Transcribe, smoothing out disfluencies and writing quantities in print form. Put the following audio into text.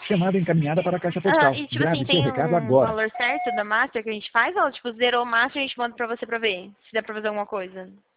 Chamada encaminhada para a caixa Ah, postal. e tipo Grave assim, seu tem recado um agora. valor certo da Master que a gente faz? Ou tipo, zerou o Master e a gente manda pra você pra ver se dá pra fazer alguma coisa?